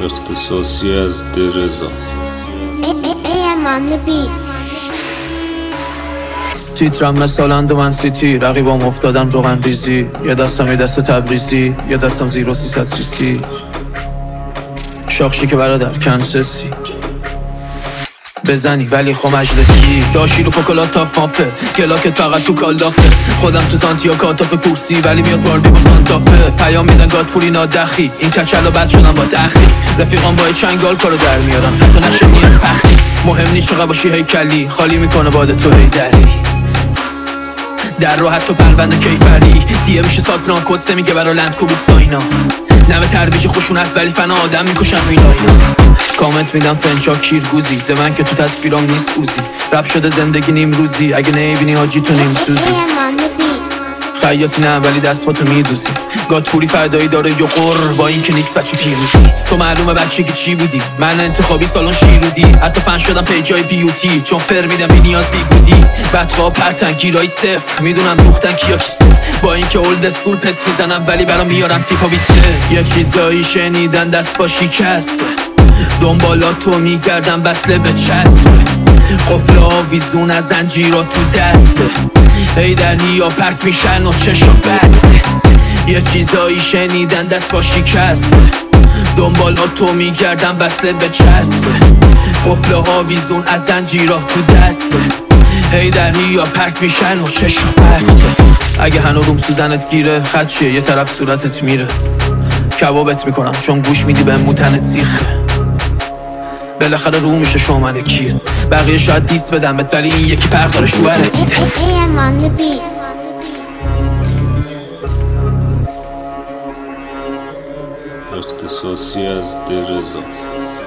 اختصاصی از درزا. تیترم مثل اندومن سیتی، رقیبام افتادن روغن ریزی. یه دستم یه دست تبریزی، یه دستم 0300 CC. شاخشی که برادر کنسسی بزنی ولی خو مجلسی. داشی رو فکلات تا فافه، گلاکت فقط تو کالدافه. خودم تو سانتیا کاتاف کورسی، ولی میاد باردی با سانتافه. پیام میدن گاد پولی نادخی، این کچلا بد شدم با دخی. رفیقان با چنگال کارو در میارن، تو نشه نیست پخی. مهم نیست چقدر باشی هیکلی، خالی میکنه باده تو هیدری. در رو حتی پرونده کیفری دیه میشه ساتران کسته میگه برا لند کوبی ساینا. نمه ترویج خشونت ولی فنا آدم میکشن اینا. کامنت میدم فنچا کیرگوزی، ده من که تو تصویرام نیست اوزی. رپ شده زندگی نیم روزی، اگه نمیبینی حاجی تو نیم سوزی. خیاطی نه ولی دست با تو میدوزی. گاد پوری فردایی داره یه قر با این که نیست بچه پیروزی. تو معلومه بچگی چی بودی، من انتخابی سالن شیرودی. حتی فن شدم پیجای بیوتی چون فر میدم بی نیاز بیگودی. بدخواه پرتن گیرای صفر، میدونم دوختن کیا کیسه. با اینکه اولد اسکول پس میزنم ولی برام میارم فیفا 20. یه چیزایی شنیدن دست با شکسته، دنبالاتو میگردم وصله به چسب. قفل آویزون از زنجیرا تو دسته، هیدری یا پرت میشن و چشم بسته. یه چیزایی شنیدن دست با شکسته، دنبالاتو میگردم وصله به چسب. قفل آویزون از زنجیرا تو دسته، هیدری یا پرت میشن و چشم بسته. اگه هنو روم سوزنت گیره، خط چیه یه طرف صورتت میره. کبابت میکنم چون گوش میدی به موتنت سیخه. بالاخره رو میشه شومنه کیه، بقیه شاید دیس بدمت ولی این یکی فرق داره شوهرت میده. اختصاصی از درزا.